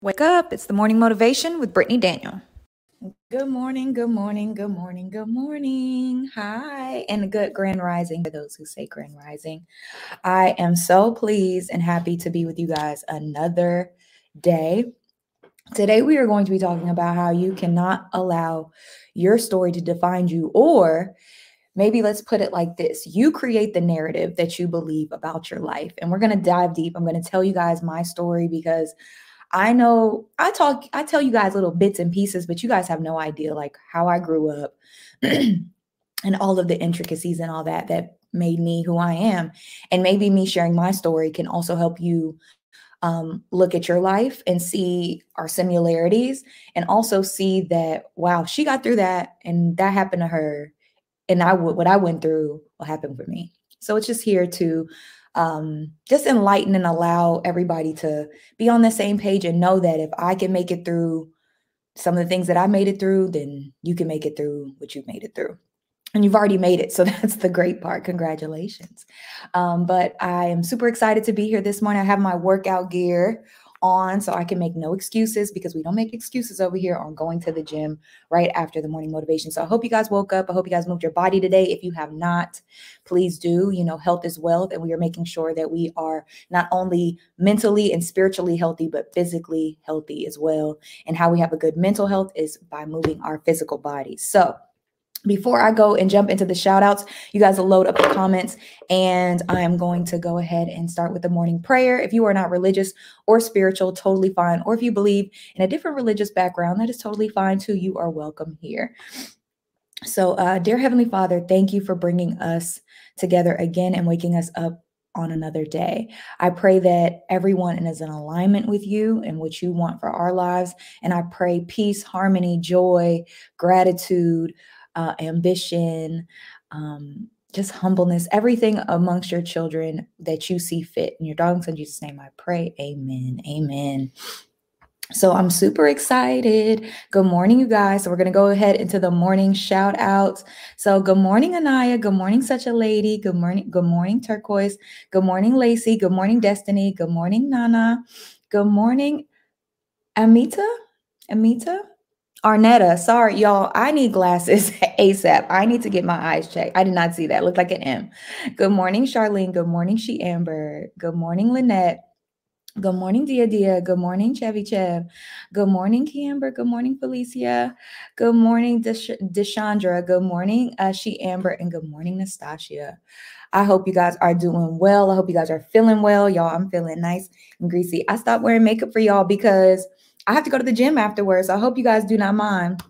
Wake up. It's the morning motivation with Brittany Daniel. Good morning, good morning, good morning, good morning. Hi, and a good grand rising for those who say grand rising. I am so pleased and happy to be with you guys another day. Today, we are going to be talking about how you cannot allow your story to define you, or maybe let's put it like this: you create the narrative that you believe about your life. And we're going to dive deep. I'm going to tell you guys my story because I know I tell you guys little bits and pieces, but you guys have no idea like how I grew up and all of the intricacies and all that made me who I am. And maybe me sharing my story can also help you look at your life and see our similarities, and also see that, wow, she got through that and that happened to her. And what I went through will happen for me. So it's just here to just enlighten and allow everybody to be on the same page and know that if I can make it through some of the things that I made it through, then you can make it through what you've made it through. And you've already made it. So that's the great part. Congratulations. But I am super excited to be here this morning. I have my workout gear on so I can make no excuses, because we don't make excuses over here on going to the gym right after the morning motivation. So I hope you guys woke up. I hope you guys moved your body today. If you have not, please do. You know, health is wealth, and we are making sure that we are not only mentally and spiritually healthy, but physically healthy as well. And how we have a good mental health is by moving our physical bodies. So before I go and jump into the shout outs, you guys will load up the comments, and I am going to go ahead and start with the morning prayer. If you are not religious or spiritual, totally fine. Or if you believe in a different religious background, that is totally fine too. You are welcome here. So, dear Heavenly Father, thank you for bringing us together again and waking us up on another day. I pray that everyone is in alignment with you and what you want for our lives. And I pray peace, harmony, joy, gratitude, ambition, just humbleness, everything amongst your children that you see fit. In your darling son Jesus' name I pray. Amen. Amen. So I'm super excited. Good morning, you guys. So we're going to go ahead into the morning shout outs. So good morning, Anaya. Good morning, Such a Lady. Good morning, Turquoise. Good morning, Lacey. Good morning, Destiny. Good morning, Nana. Good morning, Amita. Arnetta, sorry, y'all. I need glasses ASAP. I need to get my eyes checked. I did not see that. Looked like an M. Good morning, Charlene. Good morning, She Amber. Good morning, Lynette. Good morning, Dia. Good morning, Chevy Chev. Good morning, Camber. Good morning, Felicia. Good morning, Deshandra. Good morning, She Amber. And good morning, Nastasia. I hope you guys are doing well. I hope you guys are feeling well. Y'all, I'm feeling nice and greasy. I stopped wearing makeup for y'all because I have to go to the gym afterwards. So I hope you guys do not mind.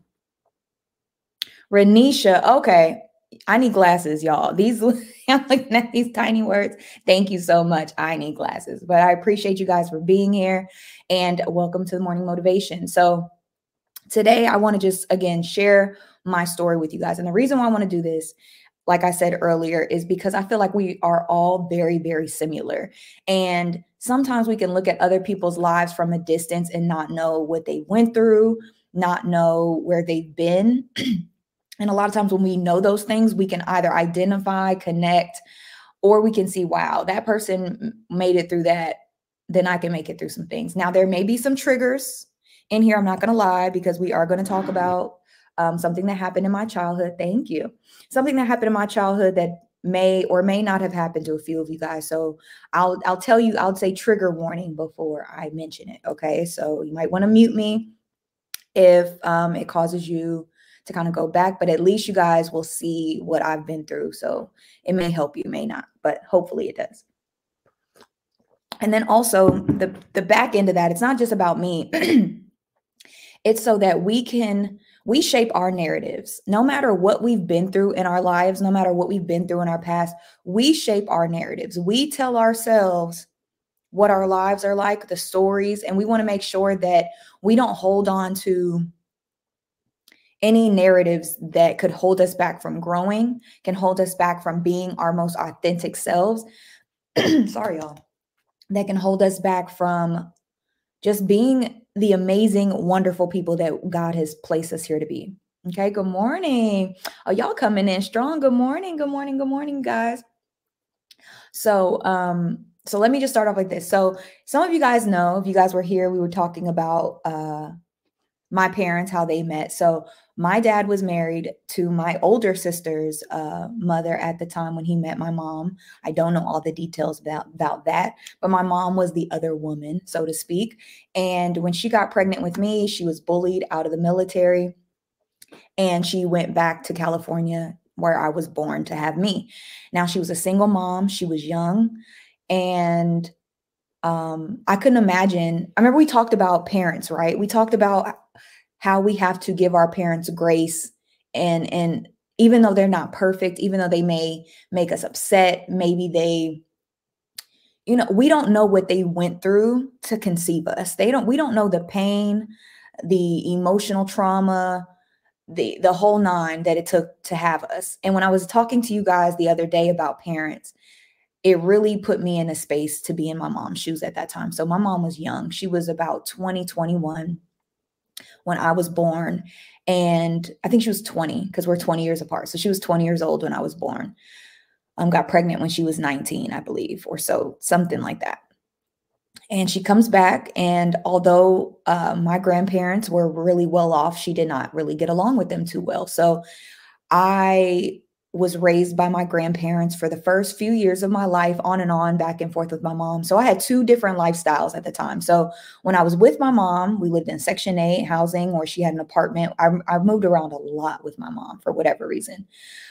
Renisha, okay. I need glasses, y'all. I'm looking at these tiny words. Thank you so much. I need glasses. But I appreciate you guys for being here, and welcome to the morning motivation. So today I want to just, again, share my story with you guys. And the reason why I want to do this, like I said earlier, is because I feel like we are all very, very similar. And sometimes we can look at other people's lives from a distance and not know what they went through, not know where they've been. And a lot of times when we know those things, we can either identify, connect, or we can see, wow, that person made it through that, then I can make it through some things. Now, there may be some triggers in here. I'm not going to lie, because we are going to talk about something that happened in my childhood. Thank you. Something that happened in my childhood that may or may not have happened to a few of you guys. So I'll tell you, I'll say trigger warning before I mention it. Okay. So you might want to mute me if it causes you to kind of go back, but at least you guys will see what I've been through. So it may help you, may not, but hopefully it does. And then also the back end of that, it's not just about me. It's so that we shape our narratives. No matter what we've been through in our lives, no matter what we've been through in our past, we shape our narratives. We tell ourselves what our lives are like, the stories, and we want to make sure that we don't hold on to any narratives that could hold us back from growing, can hold us back from being our most authentic selves. Sorry, y'all. That can hold us back from just being the amazing, wonderful people that God has placed us here to be. Okay, good morning. Oh, y'all coming in strong. Good morning, guys. So So let me just start off like this. So some of you guys know, if you guys were here, we were talking about my parents, how they met. So my dad was married to my older sister's mother at the time when he met my mom. I don't know all the details about that, but my mom was the other woman, so to speak. And when she got pregnant with me, she was bullied out of the military, and she went back to California where I was born to have me. Now, she was a single mom. She was young, and I couldn't imagine. I remember we talked about parents, right? We talked about how we have to give our parents grace, and even though they're not perfect, even though they may make us upset, maybe they, we don't know what they went through to conceive us. We don't know the pain, the emotional trauma, the whole nine that it took to have us. And when I was talking to you guys the other day about parents, it really put me in a space to be in my mom's shoes at that time. So my mom was young. She was about 20, 21 when I was born. And I think she was 20 because we're 20 years apart. So she was 20 years old when I was born. Got pregnant when she was 19, I believe, or so, something like that. And she comes back, and although my grandparents were really well off, she did not really get along with them too well. So I was raised by my grandparents for the first few years of my life, on and on, back and forth with my mom. So I had two different lifestyles at the time. So when I was with my mom, we lived in Section 8 housing, or she had an apartment. I moved around a lot with my mom for whatever reason.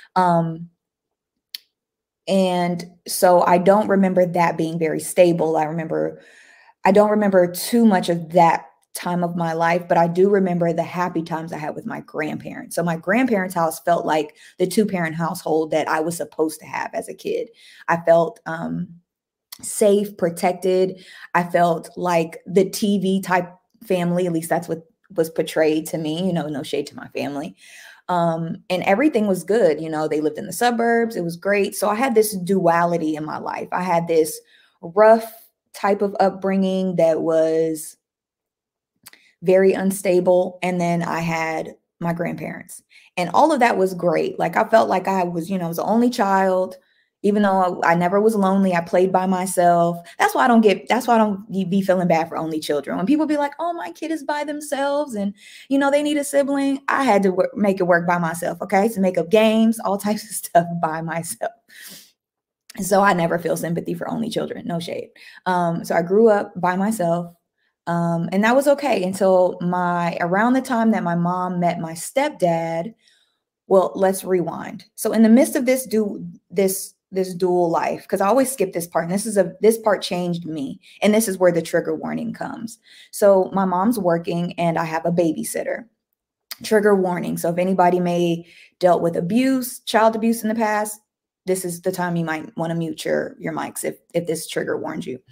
And so I don't remember that being very stable. I don't remember too much of that time of my life, but I do remember the happy times I had with my grandparents. So my grandparents' house felt like the two-parent household that I was supposed to have as a kid. I felt safe, protected. I felt like the TV type family, at least that's what was portrayed to me, no shade to my family. And everything was good. They lived in the suburbs. It was great. So I had this duality in my life. I had this rough type of upbringing that was very unstable. And then I had my grandparents, and all of that was great. Like, I felt like I was the only child, even though I never was lonely. I played by myself. That's why I don't be feeling bad for only children. When people be like, oh, my kid is by themselves and, they need a sibling. I had to make it work by myself. Okay. So make up games, all types of stuff by myself. So I never feel sympathy for only children, no shade. So I grew up by myself. And that was okay until around the time that my mom met my stepdad. Well, let's rewind. So in the midst of this dual life, because I always skip this part, and this part changed me. And this is where the trigger warning comes. So my mom's working, and I have a babysitter. Trigger warning. So if anybody may dealt with child abuse in the past, this is the time you might want to mute your mics if this trigger warns you.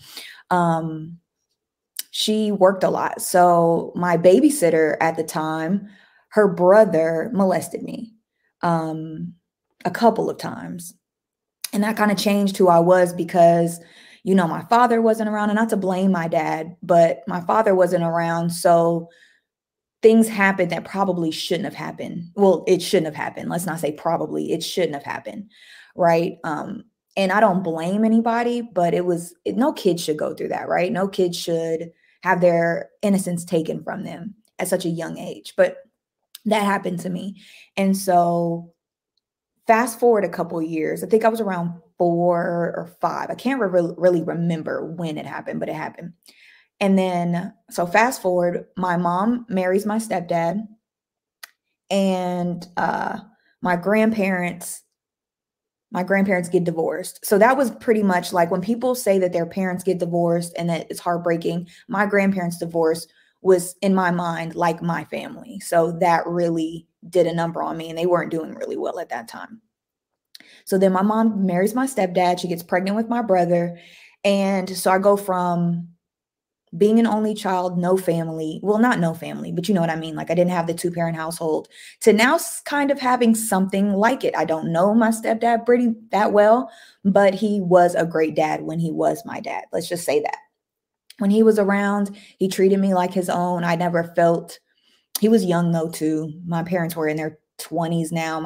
She worked a lot. So my babysitter at the time, her brother molested me a couple of times. And that kind of changed who I was, because, my father wasn't around, and not to blame my dad, but my father wasn't around. So things happened that probably shouldn't have happened. Well, it shouldn't have happened. Let's not say probably. It shouldn't have happened. Right. And I don't blame anybody, but no kid should go through that. Right. No kid should have their innocence taken from them at such a young age. But that happened to me. And so fast forward a couple of years, I think I was around 4 or 5. I can't really remember when it happened, but it happened. And then, so fast forward, my mom marries my stepdad, and my grandparents get divorced. So that was pretty much like, when people say that their parents get divorced and that it's heartbreaking, my grandparents' divorce was, in my mind, like my family. So that really did a number on me, and they weren't doing really well at that time. So then my mom marries my stepdad. She gets pregnant with my brother. And so I go from being an only child, no family, well, not no family, but you know what I mean? Like, I didn't have the two-parent household, to now kind of having something like it. I don't know my stepdad pretty that well, but he was a great dad when he was my dad. Let's just say that. When he was around, he treated me like his own. I never felt, he was young though too. My parents were in their 20s now. My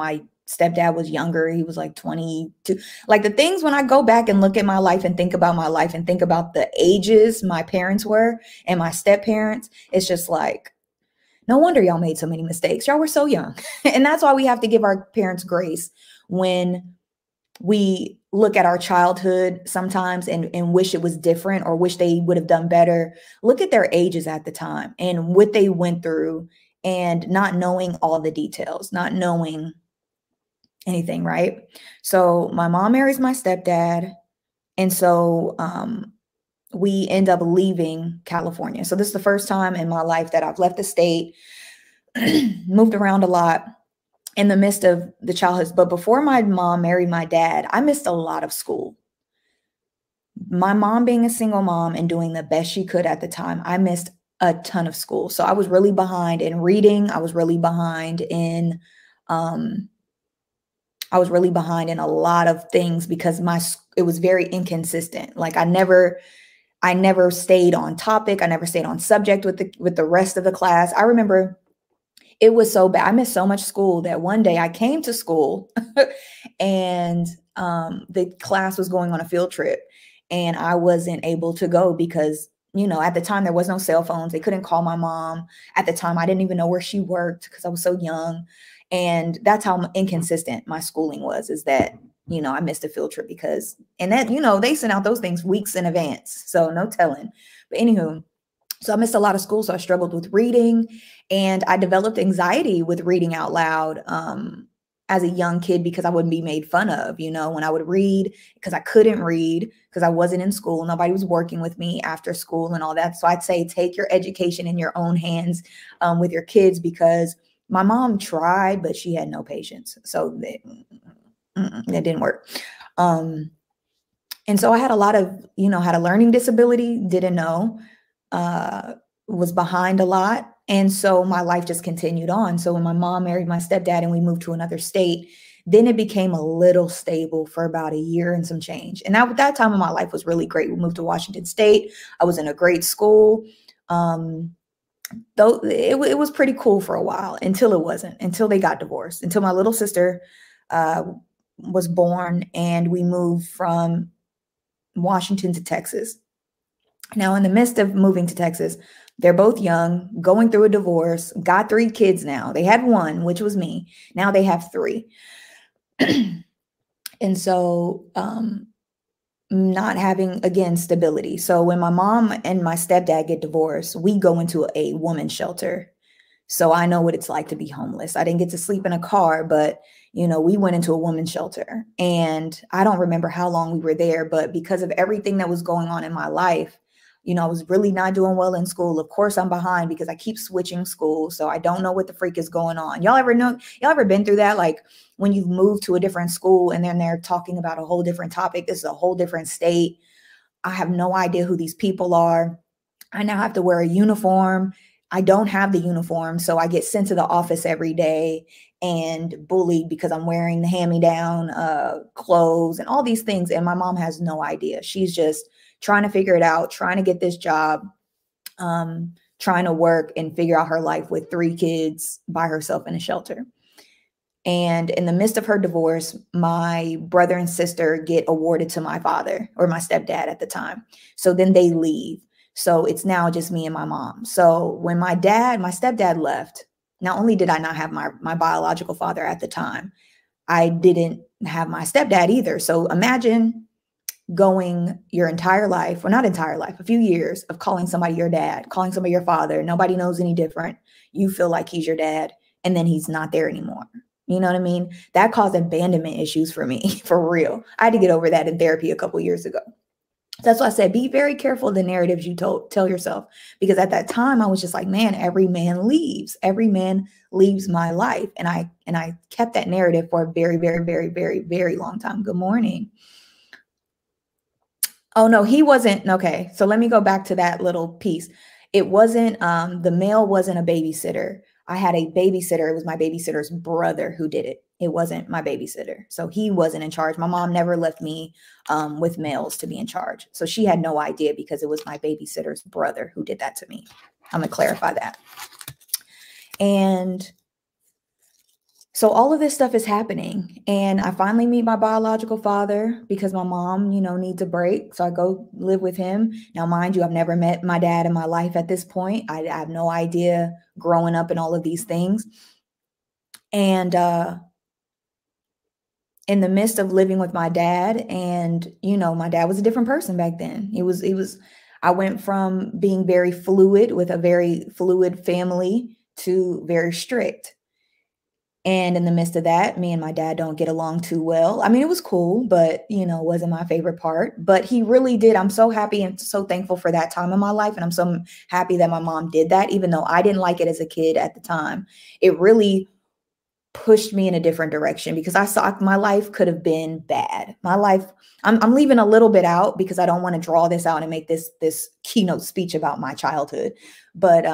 stepdad was younger. He was like 22. Like the things when I go back and look at my life and think about my life and think about the ages my parents were and my step parents, it's just like, no wonder y'all made so many mistakes. Y'all were so young. And that's why we have to give our parents grace when we look at our childhood sometimes and wish it was different or wish they would have done better. Look at their ages at the time and what they went through and not knowing all the details, not knowing anything, right? So my mom marries my stepdad. And so we end up leaving California. So this is the first time in my life that I've left the state, moved around a lot in the midst of the childhood. But before my mom married my dad, I missed a lot of school. My mom being a single mom and doing the best she could at the time, I missed a ton of school. So I was really behind in reading. I was really behind in a lot of things because it was very inconsistent. Like I never stayed on topic. I never stayed on subject with the rest of the class. I remember it was so bad. I missed so much school that one day I came to school and the class was going on a field trip and I wasn't able to go because, at the time there was no cell phones. They couldn't call my mom. At the time, I didn't even know where she worked because I was so young. And that's how inconsistent my schooling was, is that, I missed a field trip because, and that, they sent out those things weeks in advance. So no telling. But anywho, so I missed a lot of school. So I struggled with reading and I developed anxiety with reading out loud as a young kid because I wouldn't be made fun of, when I would read, because I couldn't read because I wasn't in school. Nobody was working with me after school and all that. So I'd say take your education in your own hands with your kids, because my mom tried, but she had no patience. So that didn't work. And so I had a lot of, had a learning disability, didn't know, was behind a lot. And so my life just continued on. So when my mom married my stepdad and we moved to another state, then it became a little stable for about a year and some change. And that time of my life was really great. We moved to Washington State. I was in a great school. Though it was pretty cool for a while until it wasn't, until they got divorced, until my little sister was born and we moved from Washington to Texas. Now, in the midst of moving to Texas, they're both young, going through a divorce, got 3 kids now. They had 1, which was me. Now they have 3. And so not having, again, stability. So when my mom and my stepdad get divorced, we go into a woman's shelter. So I know what it's like to be homeless. I didn't get to sleep in a car, but, we went into a woman's shelter. And I don't remember how long we were there, but because of everything that was going on in my life, I was really not doing well in school. Of course, I'm behind because I keep switching schools. So I don't know what the freak is going on. Y'all ever been through that? Like when you've moved to a different school and then they're talking about a whole different topic. This is a whole different state. I have no idea who these people are. I now have to wear a uniform. I don't have the uniform. So I get sent to the office every day and bullied because I'm wearing the hand-me-down clothes and all these things. And my mom has no idea. She's just trying to figure it out, trying to get this job, trying to work and figure out her life with 3 kids by herself in a shelter. And in the midst of her divorce, my brother and sister get awarded to my father, or my stepdad at the time. So then they leave. So it's now just me and my mom. So when my stepdad left, not only did I not have my biological father at the time, I didn't have my stepdad either. So imagine going your entire life, or not entire life, a few years of calling somebody your dad, calling somebody your father. Nobody knows any different. You feel like he's your dad, and then he's not there anymore. You know what I mean? That caused abandonment issues for me, for real. I had to get over that in therapy a couple years ago. That's why I said, be very careful of the narratives you tell yourself, because at that time I was just like, man, every man leaves my life. And I kept that narrative for a very, very, very, very, very long time. Good morning. Oh, no, he wasn't. Okay. So let me go back to that little piece. It wasn't, the male wasn't a babysitter. I had a babysitter. It was my babysitter's brother who did it. It wasn't my babysitter. So he wasn't in charge. My mom never left me with males to be in charge. So she had no idea because it was my babysitter's brother who did that to me. I'm going to clarify that. And So all of this stuff is happening, and I finally meet my biological father because my mom, needs a break. So I go live with him. Now, mind you, I've never met my dad in my life at this point. I have no idea growing up and all of these things. And in the midst of living with my dad, and my dad was a different person back then. I went from being very fluid with a very fluid family to very strict. And in the midst of that, me and my dad don't get along too well. I mean, it was cool, but wasn't my favorite part. But he really did. I'm so happy and so thankful for that time in my life. And I'm so happy that my mom did that, even though I didn't like it as a kid at the time. It really pushed me in a different direction because I saw my life could have been bad. My life, I'm leaving a little bit out because I don't want to draw this out and make this keynote speech about my childhood. But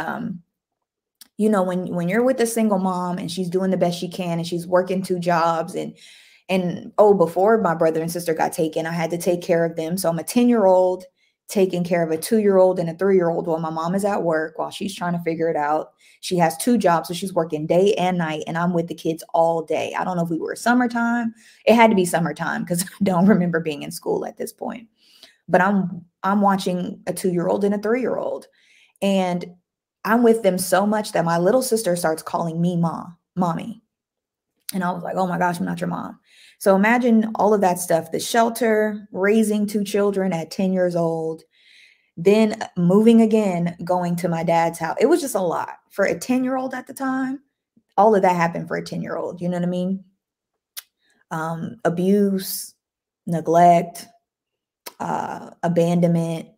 when you're with a single mom and she's doing the best she can and she's working 2 jobs and before my brother and sister got taken, I had to take care of them. So I'm a 10-year-old taking care of a 2-year-old and a 3-year-old while my mom is at work while she's trying to figure it out. She has 2 jobs, so she's working day and night, and I'm with the kids all day. I don't know if we were summertime. It had to be summertime because I don't remember being in school at this point. But I'm watching a 2-year-old and a 3-year-old, and I'm with them so much that my little sister starts calling me mommy. And I was like, oh my gosh, I'm not your mom. So imagine all of that stuff, the shelter, raising 2 children at 10 years old, then moving again, going to my dad's house. It was just a lot for a 10-year-old at the time. All of that happened for a 10-year-old. You know what I mean? Abuse, neglect, abandonment,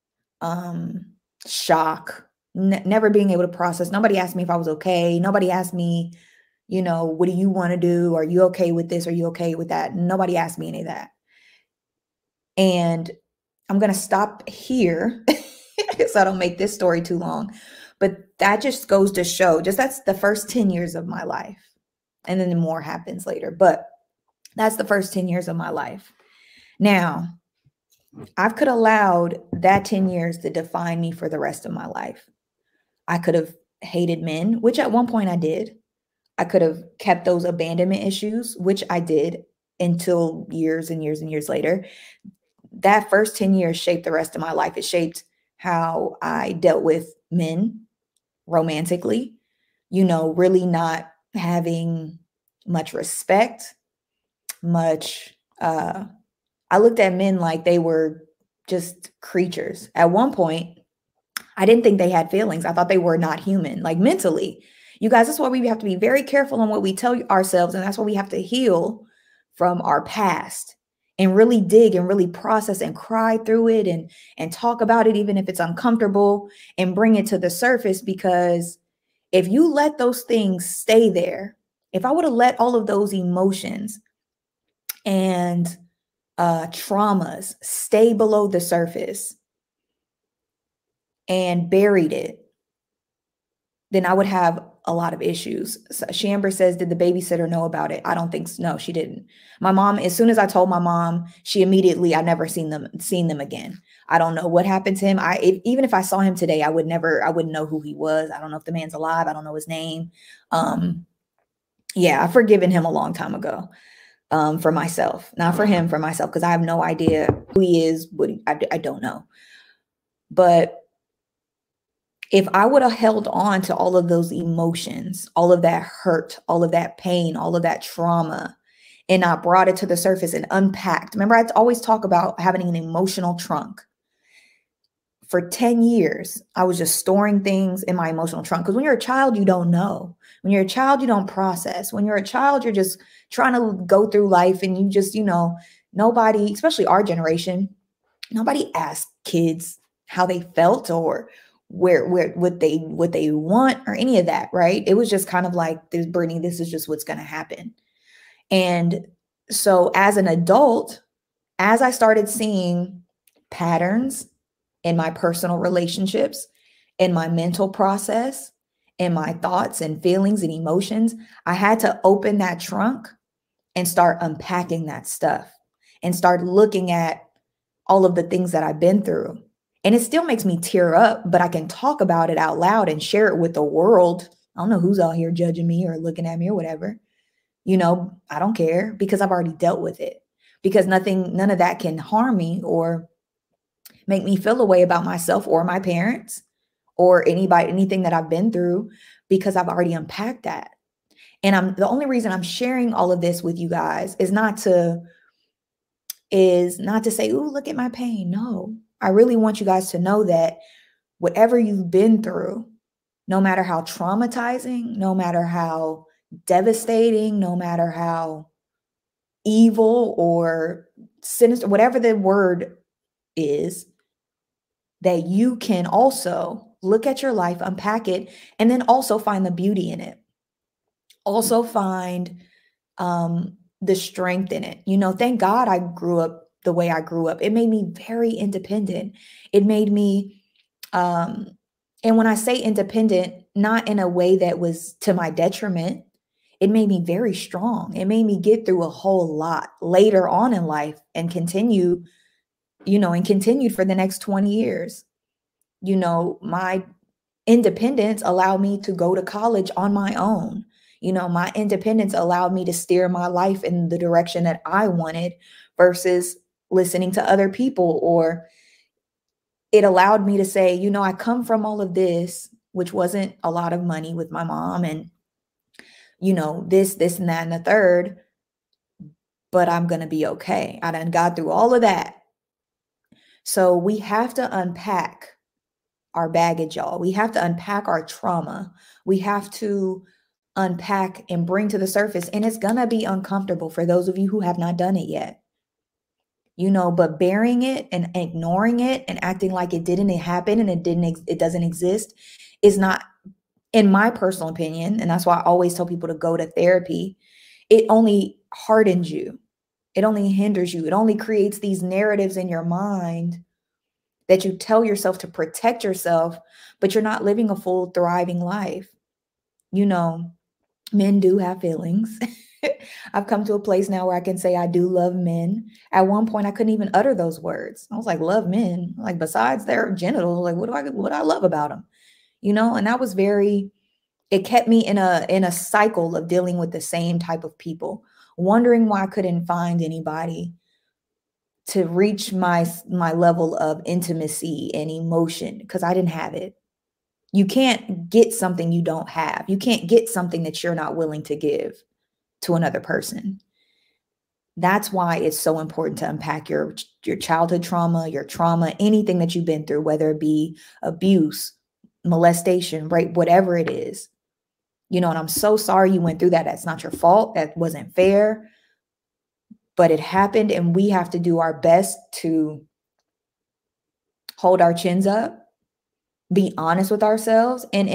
shock, never being able to process. Nobody asked me if I was okay. Nobody asked me, what do you want to do? Are you okay with this? Are you okay with that? Nobody asked me any of that. And I'm going to stop here so I don't make this story too long. But that just goes to show, that's the first 10 years of my life. And then more happens later. But that's the first 10 years of my life. Now, I could have allowed that 10 years to define me for the rest of my life. I could have hated men, which at one point I did. I could have kept those abandonment issues, which I did until years and years and years later. That first 10 years shaped the rest of my life. It shaped how I dealt with men romantically, really not having much respect, I looked at men like they were just creatures. At one point, I didn't think they had feelings. I thought they were not human, like mentally. You guys, that's why we have to be very careful on what we tell ourselves. And that's why we have to heal from our past and really dig and really process and cry through it and talk about it, even if it's uncomfortable, and bring it to the surface. Because if you let those things stay there, if I would have let all of those emotions and traumas stay below the surface and buried it, then I would have a lot of issues. So Shamber says, did the babysitter know about it? I don't think so. No, she didn't. My mom, as soon as I told my mom, I never seen them again. I don't know what happened to him. Even if I saw him today, I wouldn't know who he was. I don't know if the man's alive. I don't know his name. Yeah, I've forgiven him a long time ago. For myself, not for him, for myself, because I have no idea who he is. I don't know. But if I would have held on to all of those emotions, all of that hurt, all of that pain, all of that trauma, and I brought it to the surface and unpacked. Remember, I always talk about having an emotional trunk. For 10 years, I was just storing things in my emotional trunk. Because when you're a child, you don't know. When you're a child, you don't process. When you're a child, you're just trying to go through life, and you just, nobody, especially our generation, nobody asked kids how they felt or what they want or any of that, right? It was just kind of like, this, Brittany, this is just what's going to happen. And so as an adult, as I started seeing patterns in my personal relationships, in my mental process, in my thoughts and feelings and emotions, I had to open that trunk and start unpacking that stuff and start looking at all of the things that I've been through. And it still makes me tear up, but I can talk about it out loud and share it with the world. I don't know who's out here judging me or looking at me or whatever. I don't care because I've already dealt with it, because none of that can harm me or make me feel a way about myself or my parents or anything that I've been through, because I've already unpacked that. And the only reason I'm sharing all of this with you guys is not to say, "Ooh, look at my pain." No, I really want you guys to know that whatever you've been through, no matter how traumatizing, no matter how devastating, no matter how evil or sinister, whatever the word is, that you can also look at your life, unpack it, and then also find the beauty in it. Also find the strength in it. Thank God I grew up the way I grew up. It made me very independent. It made me, and when I say independent, not in a way that was to my detriment, it made me very strong. It made me get through a whole lot later on in life and continued for the next 20 years. My independence allowed me to go to college on my own. My independence allowed me to steer my life in the direction that I wanted versus listening to other people. Or it allowed me to say, I come from all of this, which wasn't a lot of money with my mom and, this and that and the third, but I'm going to be okay. I done got through all of that. So we have to unpack our baggage, y'all. We have to unpack our trauma. We have to unpack and bring to the surface. And it's going to be uncomfortable for those of you who have not done it yet. But bearing it and ignoring it and acting like it didn't happen and it doesn't exist is not, in my personal opinion, and that's why I always tell people to go to therapy. It only hardens you. It only hinders you. It only creates these narratives in your mind that you tell yourself to protect yourself, but you're not living a full, thriving life. Men do have feelings. I've come to a place now where I can say I do love men. At one point, I couldn't even utter those words. I was like, love men. Like, besides their genitals, like, what do I love about them? And that was it kept me in a cycle of dealing with the same type of people, wondering why I couldn't find anybody to reach my level of intimacy and emotion, because I didn't have it. You can't get something you don't have. You can't get something that you're not willing to give to another person. That's why it's so important to unpack your childhood trauma, your trauma, anything that you've been through, whether it be abuse, molestation, rape, whatever it is. And I'm so sorry you went through that. That's not your fault. That wasn't fair. But it happened, and we have to do our best to hold our chins up, be honest with ourselves, and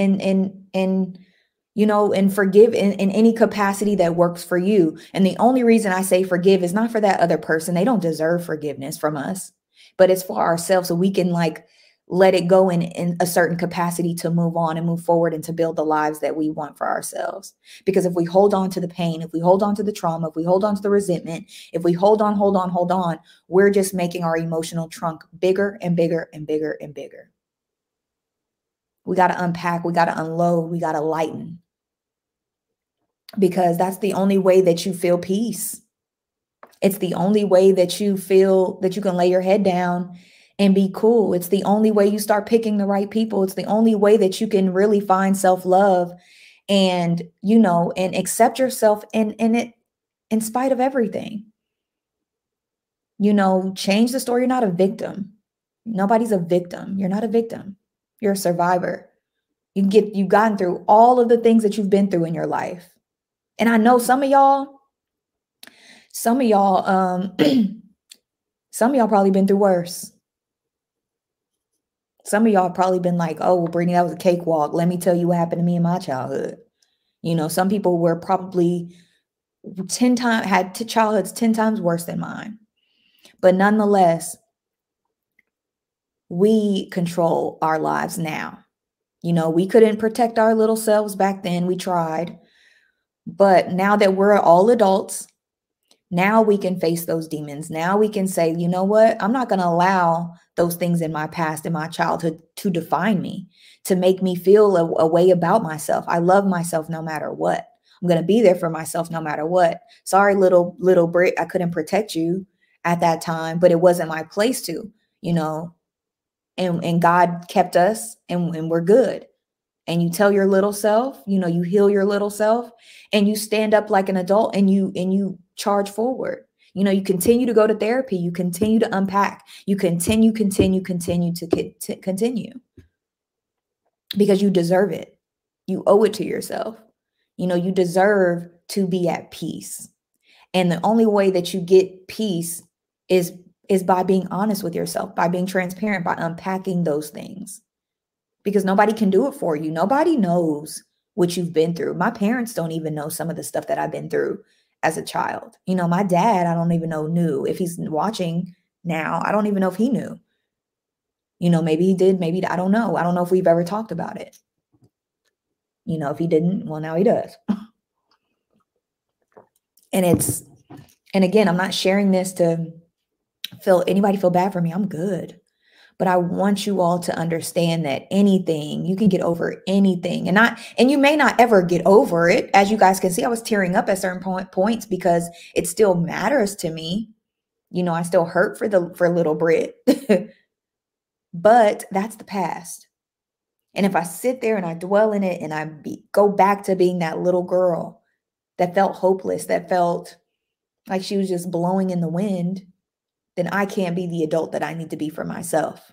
forgive in any capacity that works for you. And the only reason I say forgive is not for that other person. They don't deserve forgiveness from us, but it's for ourselves, so we can let it go in a certain capacity to move on and move forward and to build the lives that we want for ourselves. Because if we hold on to the pain, if we hold on to the trauma, if we hold on to the resentment, if we hold on, we're just making our emotional trunk bigger and bigger and bigger and bigger. We got to unpack, we got to unload, we got to lighten. Because that's the only way that you feel peace. It's the only way that you feel that you can lay your head down and be cool. It's the only way you start picking the right people. It's the only way that you can really find self-love and, and accept yourself in it, in spite of everything. Change the story. You're not a victim. Nobody's a victim. You're not a victim. You're a survivor. You've gotten through all of the things that you've been through in your life. And I know some of y'all probably been through worse. Some of y'all probably been like, oh, well, Brittany, that was a cakewalk. Let me tell you what happened to me in my childhood. Some people were probably had childhoods 10 times worse than mine. But nonetheless, we control our lives now. We couldn't protect our little selves back then. We tried. But now that we're all adults, now we can face those demons. Now we can say, you know what? I'm not going to allow those things in my past, in my childhood, to define me, to make me feel a way about myself. I love myself no matter what. I'm going to be there for myself no matter what. Sorry, little Brit, I couldn't protect you at that time, but it wasn't my place to, you know, and God kept us and we're good. And you tell your little self, you know, you heal your little self and you stand up like an adult and you charge forward. You know, you continue to go to therapy, you continue to unpack, you continue to continue because you deserve it. You owe it to yourself. You know, you deserve to be at peace. And the only way that you get peace is by being honest with yourself, by being transparent, by unpacking those things. Because nobody can do it for you. Nobody knows what you've been through. My parents don't even know some of the stuff that I've been through as a child. You know, my dad, I don't even know knew. If he's watching now, I don't even know if he knew. You know, maybe he did, maybe, I don't know. I don't know if we've ever talked about it. You know, if he didn't, well, now he does. And again, I'm not sharing this to anybody feel bad for me. I'm good. But I want you all to understand that anything, you can get over anything. And you may not ever get over it. As you guys can see, I was tearing up at certain points because it still matters to me. You know, I still hurt for little Brit. But that's the past. And if I sit there and I dwell in it and I go back to being that little girl that felt hopeless, that felt like she was just blowing in the wind, then I can't be the adult that I need to be for myself.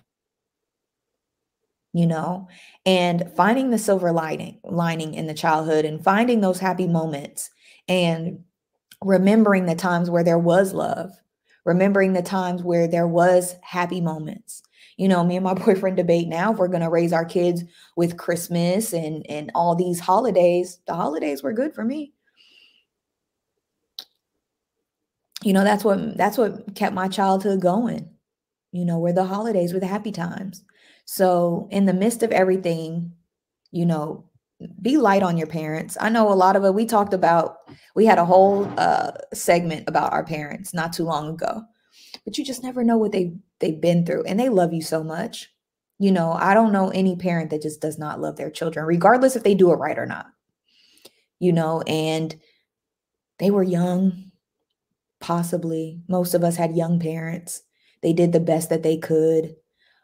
You know, and finding the silver lining in the childhood and finding those happy moments and remembering the times where there was love, remembering the times where there was happy moments. You know, me and my boyfriend debate now if we're going to raise our kids with Christmas and all these holidays. The holidays were good for me. You know, that's what kept my childhood going. You know, were the holidays, were the happy times. So in the midst of everything, you know, be light on your parents. I know a lot of it, we had a whole segment about our parents not too long ago, but you just never know what they've been through, and they love you so much. You know, I don't know any parent that just does not love their children, regardless if they do it right or not, you know, and they were young, possibly. Most of us had young parents. They did the best that they could.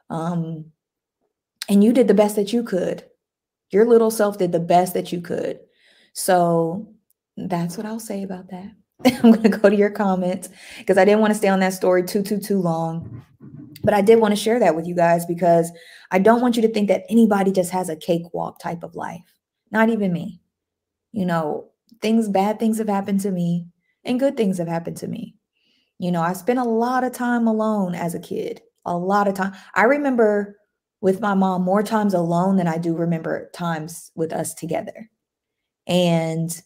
And you did the best that you could. Your little self did the best that you could. So that's what I'll say about that. I'm going to go to your comments because I didn't want to stay on that story too long. But I did want to share that with you guys because I don't want you to think that anybody just has a cakewalk type of life. Not even me. You know, bad things have happened to me and good things have happened to me. You know, I spent a lot of time alone as a kid, a lot of time. I remember with my mom more times alone than I do remember times with us together. And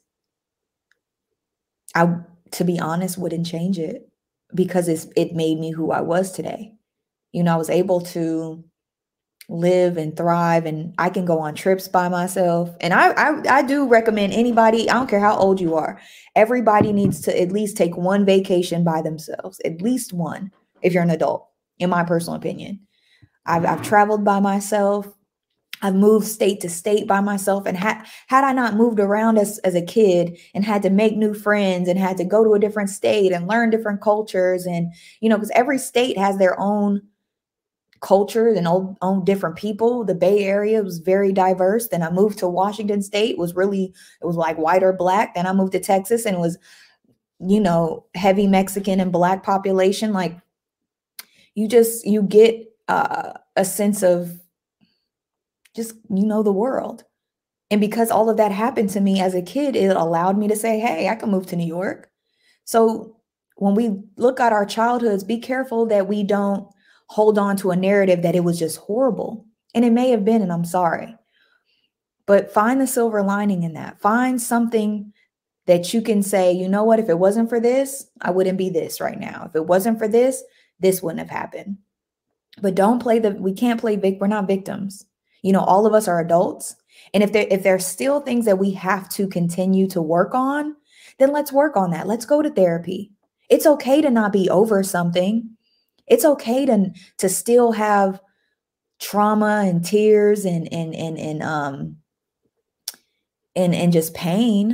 I, to be honest, wouldn't change it because it made me who I was today. You know, I was able to live and thrive, and I can go on trips by myself. And I do recommend anybody, I don't care how old you are, everybody needs to at least take one vacation by themselves, at least one, if you're an adult, in my personal opinion. I've traveled by myself. I've moved state to state by myself. And had I not moved around as a kid and had to make new friends and had to go to a different state and learn different cultures, and, you know, because every state has their own culture and own different people. The Bay Area was very diverse. Then I moved to Washington State, it was like white or black. Then I moved to Texas and it was, you know, heavy Mexican and black population. Like you get a sense of just, you know, the world. And because all of that happened to me as a kid, it allowed me to say, hey, I can move to New York. So when we look at our childhoods, be careful that we don't hold on to a narrative that it was just horrible. And it may have been, and I'm sorry. But find the silver lining in that. Find something that you can say, you know what, if it wasn't for this, I wouldn't be this right now. If it wasn't for this, this wouldn't have happened. But we can't play we're not victims. You know, all of us are adults. And if there's still things that we have to continue to work on, then let's work on that. Let's go to therapy. It's okay to not be over something. It's okay to still have trauma and tears and just pain,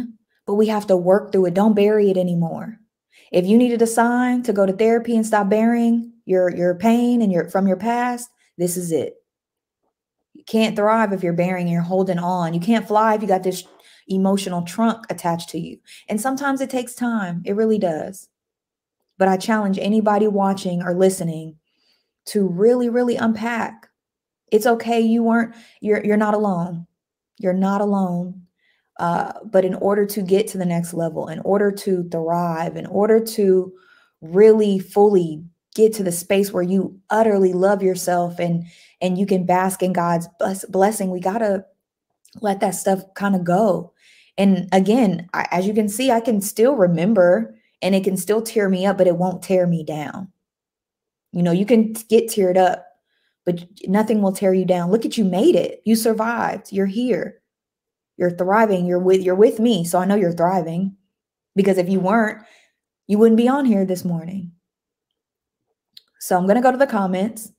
but we have to work through it. Don't bury it anymore. If you needed a sign to go to therapy and stop burying your pain and from your past, this is it. You can't thrive if you're burying, you're holding on. You can't fly if you got this emotional trunk attached to you. And sometimes it takes time. It really does. But I challenge anybody watching or listening to really, really unpack. It's okay. You're not alone. You're not alone. But in order to get to the next level, in order to thrive, in order to really fully get to the space where you utterly love yourself and you can bask in God's blessing, we got to let that stuff kind of go. And again, as you can see, I can still remember and it can still tear me up, but it won't tear me down. You know, you can get teared up, but nothing will tear you down. Look at you, made it. You survived. You're here. You're thriving. You're with me. So I know you're thriving, because if you weren't, you wouldn't be on here this morning. So I'm going to go to the comments.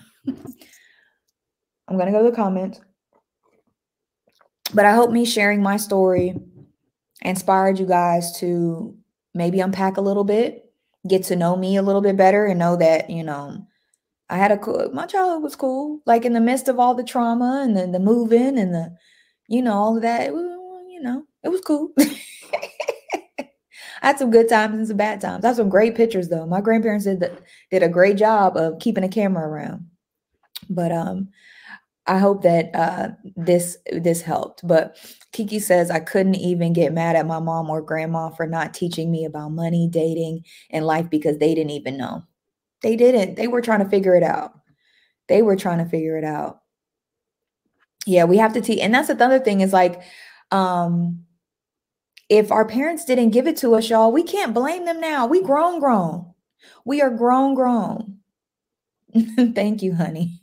But I hope me sharing my story inspired you guys to maybe unpack a little bit, get to know me a little bit better, and know that, you know, my childhood was cool. Like in the midst of all the trauma and then the moving and the, you know, all of that, you know, it was cool. I had some good times and some bad times. I have some great pictures though. My grandparents did a great job of keeping a camera around. But I hope that this helped. But Kiki says, I couldn't even get mad at my mom or grandma for not teaching me about money, dating, and life, because they didn't even know. They didn't. They were trying to figure it out. Yeah, we have to teach. And that's the other thing is like, if our parents didn't give it to us, y'all, we can't blame them now. We grown. We are grown. Thank you, honey.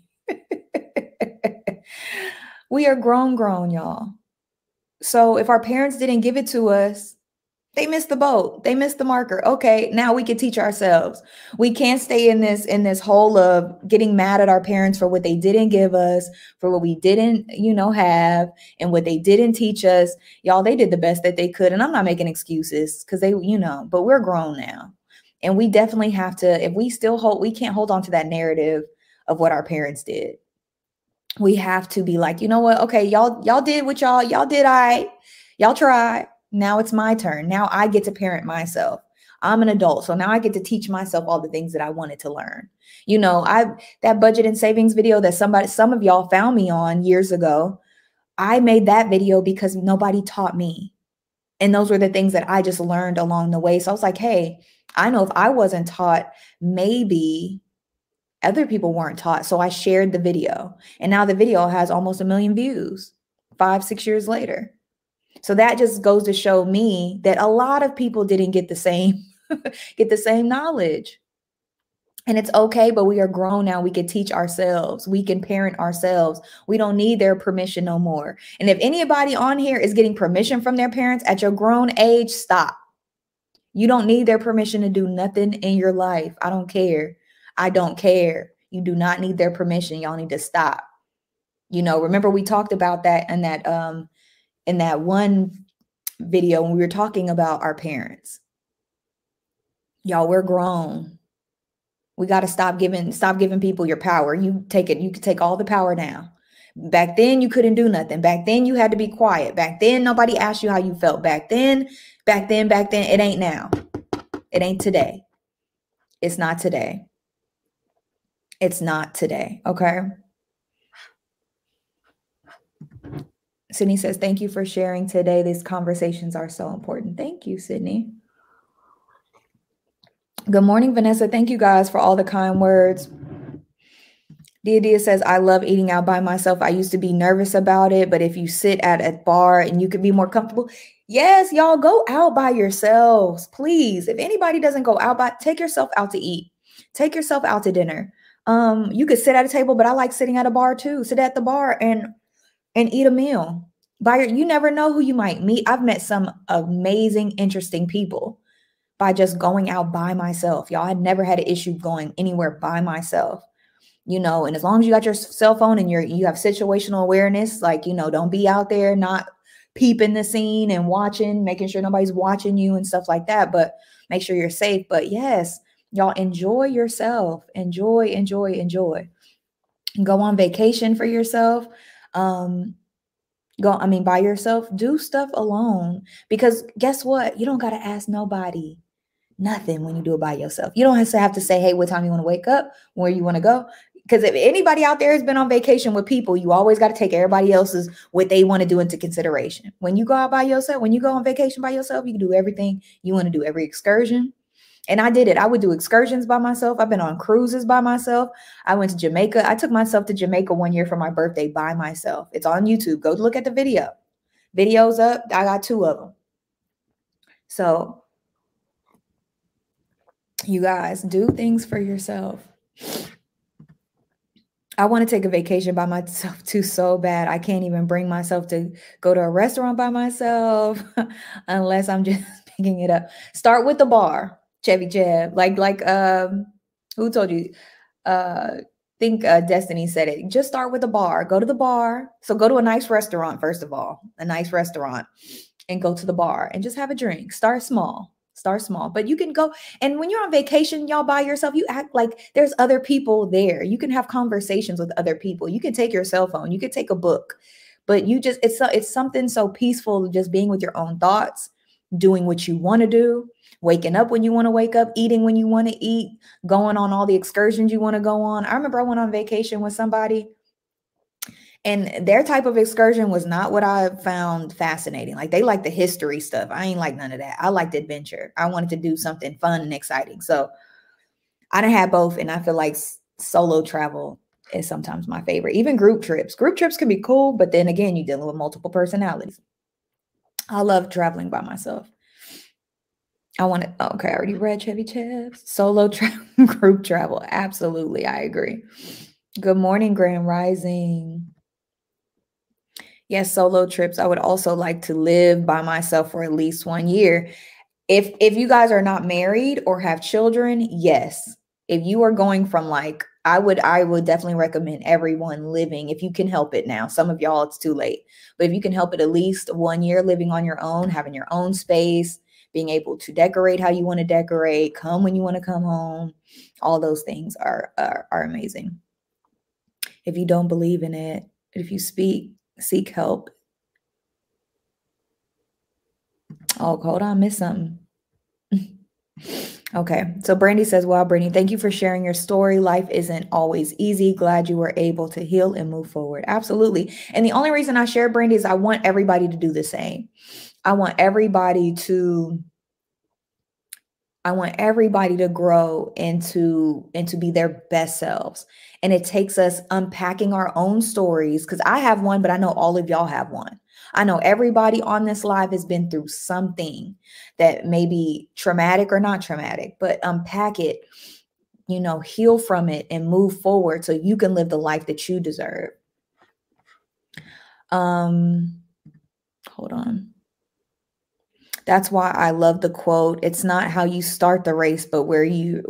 We are grown, y'all. So if our parents didn't give it to us, they missed the boat. They missed the marker. Okay, now we can teach ourselves. We can't stay in this hole of getting mad at our parents for what they didn't give us, for what we didn't, you know, have, and what they didn't teach us. Y'all, they did the best that they could. And I'm not making excuses because they, you know, but we're grown now. And we definitely have to, if we still we can't hold on to that narrative of what our parents did. We have to be like, you know what? Okay, y'all did what y'all did. Y'all tried. Now it's my turn. Now I get to parent myself. I'm an adult. So now I get to teach myself all the things that I wanted to learn. You know, that budget and savings video that some of y'all found me on years ago, I made that video because nobody taught me. And those were the things that I just learned along the way. So I was like, hey, I know if I wasn't taught, maybe other people weren't taught. So I shared the video. And now the video has almost 1 million views 5-6 years later. So that just goes to show me that a lot of people didn't get the same knowledge. And it's okay, but we are grown now. We can teach ourselves. We can parent ourselves. We don't need their permission no more. And if anybody on here is getting permission from their parents at your grown age, stop. You don't need their permission to do nothing in your life. I don't care. You do not need their permission. Y'all need to stop. You know, remember we talked about that in that one video when we were talking about our parents. Y'all, we're grown. We got to stop giving people your power. You can take all the power now. Back then you couldn't do nothing. Back then you had to be quiet. Back then nobody asked you how you felt. Back then. It ain't now. It ain't today. It's not today. Okay. Sydney says, thank you for sharing today. These conversations are so important. Thank you, Sydney. Good morning, Vanessa. Thank you guys for all the kind words. Dia says, I love eating out by myself. I used to be nervous about it, but if you sit at a bar and you can be more comfortable. Yes, y'all, go out by yourselves, please. If anybody doesn't go out, take yourself out to eat. Take yourself out to dinner. You could sit at a table, but I like sitting at a bar too. Sit at the bar and eat a meal. You never know who you might meet. I've met some amazing, interesting people by just going out by myself. Y'all, I never had an issue going anywhere by myself. You know, and as long as you got your cell phone and you have situational awareness, like, you know, don't be out there not peeping the scene and watching, making sure nobody's watching you and stuff like that, but make sure you're safe. But yes, y'all enjoy yourself. Enjoy, enjoy, enjoy. Go on vacation for yourself. By yourself. Do stuff alone, because guess what? You don't got to ask nobody nothing when you do it by yourself. You don't have to say, hey, what time you want to wake up, where you want to go. Because if anybody out there has been on vacation with people, you always got to take everybody else's, what they want to do, into consideration. When you go out by yourself, when you go on vacation by yourself, you can do everything you want to do, every excursion. And I did it. I would do excursions by myself. I've been on cruises by myself. I went to Jamaica. I took myself to Jamaica one year for my birthday by myself. It's on YouTube. Go look at the video. Videos up. I got 2 of them. So you guys, do things for yourself. I want to take a vacation by myself too so bad. I can't even bring myself to go to a restaurant by myself unless I'm just picking it up. Start with the bar. Chevy Chev, who told you? Think Destiny said it. Just start with the bar. Go to the bar. So go to a nice restaurant, first of all, a nice restaurant, and go to the bar and just have a drink. Start small. But you can go. And when you're on vacation, y'all by yourself, you act like there's other people there. You can have conversations with other people. You can take your cell phone. You can take a book. But it's something so peaceful, just being with your own thoughts, doing what you want to do, waking up when you want to wake up, eating when you want to eat, going on all the excursions you want to go on. I remember I went on vacation with somebody, and their type of excursion was not what I found fascinating. Like, they like the history stuff. I ain't like none of that. I liked adventure. I wanted to do something fun and exciting. So I done had both, and I feel like solo travel is sometimes my favorite. Even group trips. Group trips can be cool, but then again, you're dealing with multiple personalities. I love traveling by myself. I already read Chevy Chev. Solo group travel. Absolutely. I agree. Good morning, Grand Rising. Yes, solo trips. I would also like to live by myself for at least 1 year. If you guys are not married or have children, yes. If you are going from I would definitely recommend everyone living, if you can help it now. Some of y'all, it's too late. But if you can help it, at least 1 year living on your own, having your own space, being able to decorate how you want to decorate, come when you want to come home. All those things are amazing. If you don't believe in it, if you seek help. Oh, hold on, missed something. Okay, so Brandy says, wow, Brittany, thank you for sharing your story. Life isn't always easy. Glad you were able to heal and move forward. Absolutely. And the only reason I share, Brandy, is I want everybody to do the same. I want everybody to grow and to be their best selves. And it takes us unpacking our own stories, because I have one, but I know all of y'all have one. I know everybody on this live has been through something that may be traumatic or not traumatic, but unpack it, heal from it and move forward so you can live the life that you deserve. Hold on. That's why I love the quote. It's not how you start the race, but where you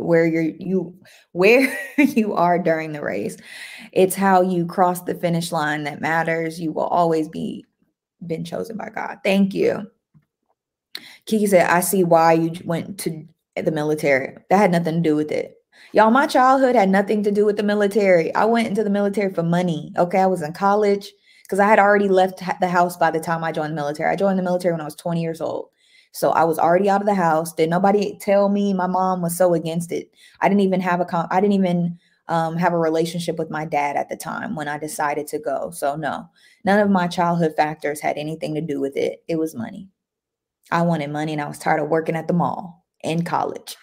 are during the race. It's how you cross the finish line that matters. You will always been chosen by God. Thank you. Kiki said, I see why you went to the military. That had nothing to do with it. Y'all, my childhood had nothing to do with the military. I went into the military for money. Okay. I was in college because I had already left the house by the time I joined the military. I joined the military when I was 20 years old. So I was already out of the house. Did nobody tell me? My mom was so against it. I didn't even have a relationship with my dad at the time when I decided to go. So no, none of my childhood factors had anything to do with it. It was money. I wanted money, and I was tired of working at the mall in college.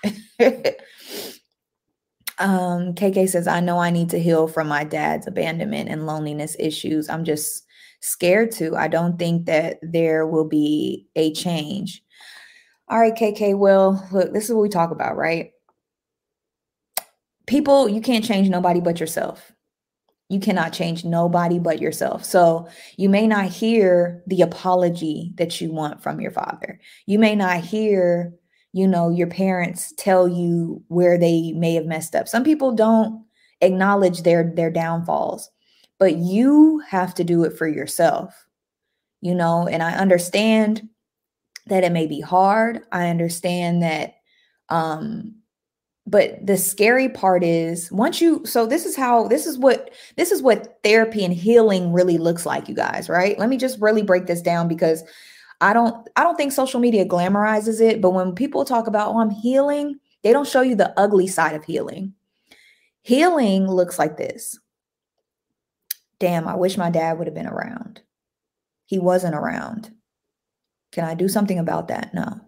KK says, I know I need to heal from my dad's abandonment and loneliness issues. I'm just scared to. I don't think that there will be a change. All right, KK. Well, look, this is what we talk about, right? People, you can't change nobody but yourself. You cannot change nobody but yourself. So you may not hear the apology that you want from your father. You may not hear, your parents tell you where they may have messed up. Some people don't acknowledge their downfalls, but you have to do it for yourself. and I understand that it may be hard. I understand that, but the scary part is so this is what therapy and healing really looks like, you guys, right? Let me just really break this down, because I don't think social media glamorizes it, but when people talk about, oh, I'm healing, they don't show you the ugly side of healing. Healing looks like this. Damn, I wish my dad would have been around. He wasn't around. Can I do something about that? No.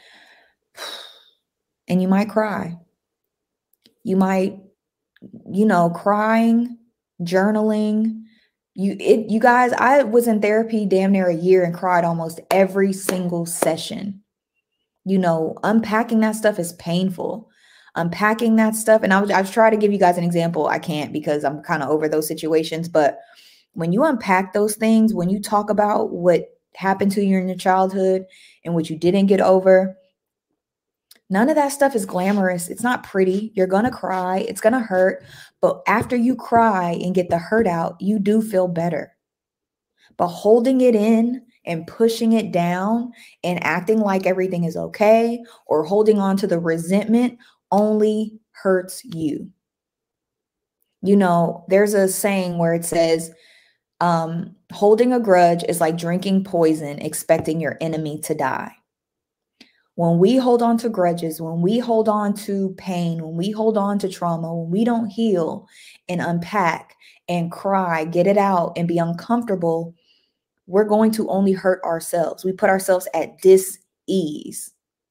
And you might cry. You might, crying, journaling. You guys, I was in therapy damn near a year and cried almost every single session. Unpacking that stuff is painful. Unpacking that stuff. And I was trying to give you guys an example. I can't, because I'm kind of over those situations. But when you unpack those things, when you talk about what happened to you in your childhood and what you didn't get over, none of that stuff is glamorous. It's not pretty. You're going to cry. It's going to hurt. But after you cry and get the hurt out, you do feel better. But holding it in and pushing it down and acting like everything is okay, or holding on to the resentment, only hurts you. There's a saying where it says, holding a grudge is like drinking poison, expecting your enemy to die. When we hold on to grudges, when we hold on to pain, when we hold on to trauma, when we don't heal and unpack and cry, get it out and be uncomfortable, we're going to only hurt ourselves. We put ourselves at dis-ease.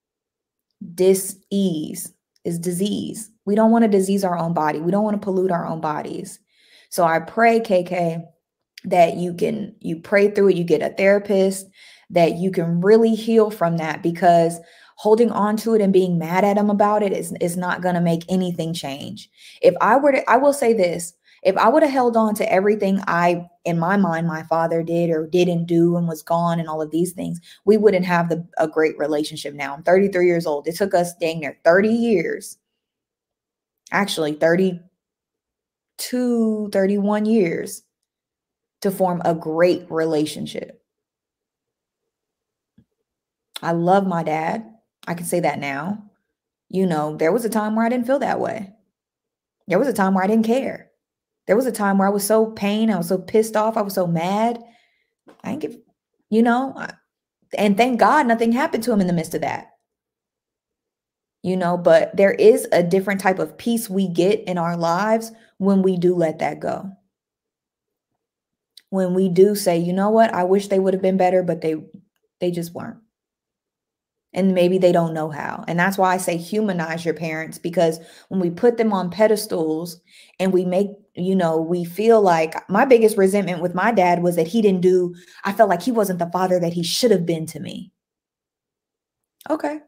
Dis-ease is disease. We don't want to disease our own body. We don't want to pollute our own bodies. So I pray, KK, that you pray through it. You get a therapist, that you can really heal from that, because holding on to it and being mad at them about it is not going to make anything change. I will say this, if I would have held on to everything in my mind, my father did or didn't do and was gone and all of these things, we wouldn't have a great relationship now. I'm 33 years old. It took us dang near 30 years, actually 32, 31 years to form a great relationship. I love my dad. I can say that now. There was a time where I didn't feel that way. There was a time where I didn't care. There was a time where I was so pained. I was so pissed off. I was so mad. I didn't give, and thank God nothing happened to him in the midst of that. But there is a different type of peace we get in our lives when we do let that go. When we do say, you know what, I wish they would have been better, but they just weren't. And maybe they don't know how. And that's why I say humanize your parents, because when we put them on pedestals and we make, we feel like, my biggest resentment with my dad was that I felt like he wasn't the father that he should have been to me. Okay.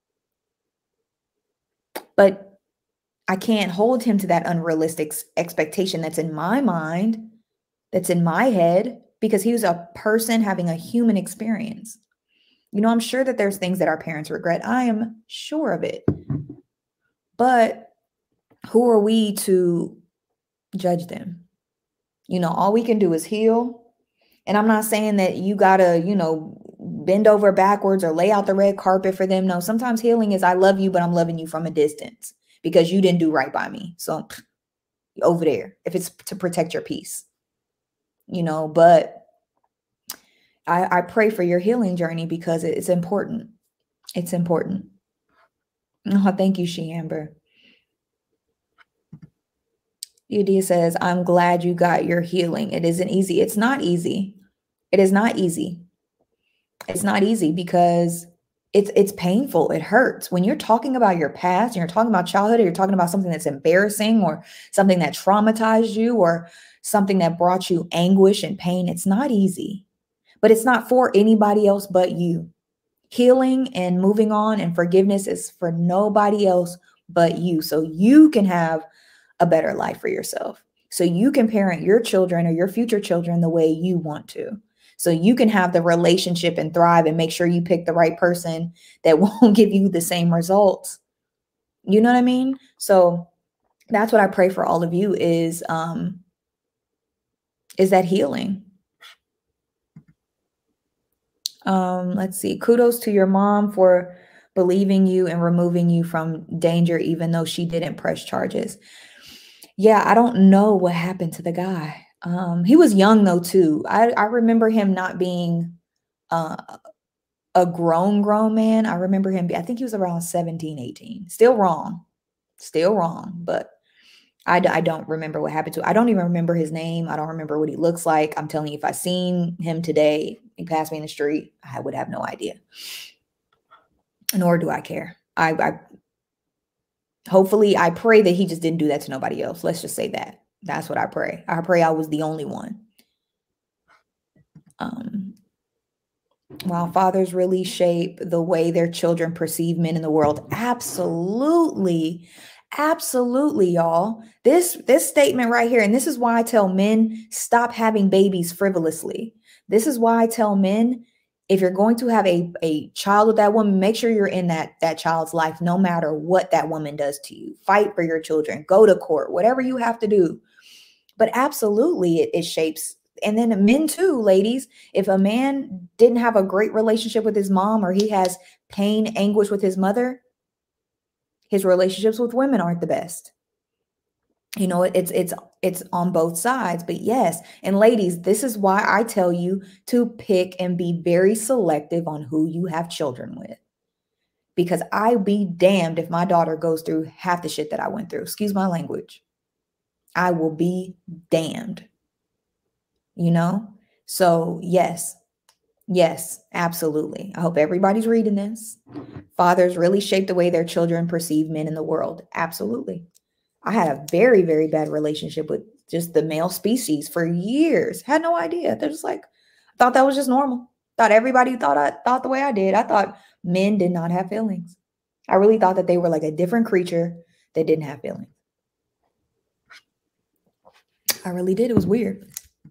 But I can't hold him to that unrealistic expectation that's in my mind, that's in my head, because he was a person having a human experience. I'm sure that there's things that our parents regret. I am sure of it. But who are we to judge them? All we can do is heal. And I'm not saying that you gotta, bend over backwards or lay out the red carpet for them. No, sometimes healing is, I love you, but I'm loving you from a distance because you didn't do right by me. So over there, if it's to protect your peace, but I pray for your healing journey, because it's important. It's important. Oh, thank you, She-Amber. UD says, I'm glad you got your healing. It isn't easy. It's not easy. It is not easy. It's not easy because it's painful. It hurts. When you're talking about your past and you're talking about childhood, or you're talking about something that's embarrassing or something that traumatized you or something that brought you anguish and pain, it's not easy. But it's not for anybody else but you. Healing and moving on and forgiveness is for nobody else but you. So you can have a better life for yourself. So you can parent your children or your future children the way you want to. So you can have the relationship and thrive and make sure you pick the right person that won't give you the same results. You know what I mean? So that's what I pray for all of you is that healing. Let's see. Kudos to your mom for believing you and removing you from danger, even though she didn't press charges. Yeah, I don't know what happened to the guy. He was young though too. I remember him not being uh, a grown man. I remember him, I think he was around 17, 18. Still wrong, but I don't remember what happened to. I don't even remember his name. I don't remember what he looks like. I'm telling you, if I seen him today, he passed me in the street, I would have no idea. Nor do I care. I hopefully I pray that he just didn't do that to nobody else. Let's just say that. That's what I pray. I pray I was the only one. While fathers really shape the way their children perceive men in the world. Absolutely. Absolutely, y'all. This statement right here, and this is why I tell men, stop having babies frivolously. This is why I tell men, if you're going to have a child with that woman, make sure you're in that child's life, no matter what that woman does to you. Fight for your children, go to court, whatever you have to do. But absolutely, it shapes. And then men too, ladies, if a man didn't have a great relationship with his mom, or he has pain, anguish with his mother, his relationships with women aren't the best. You know, it's on both sides. But yes, and ladies, this is why I tell you to pick and be very selective on who you have children with. Because I'd be damned if my daughter goes through half the shit that I went through. Excuse my language. I will be damned. You know? So yes, absolutely. I hope everybody's reading this. Fathers really shape the way their children perceive men in the world. Absolutely. I had a very, very bad relationship with just the male species for years. Had no idea. They're just like, I thought that was just normal. Thought everybody thought the way I did. I thought men did not have feelings. I really thought that they were like a different creature that didn't have feelings. I really did. It was weird.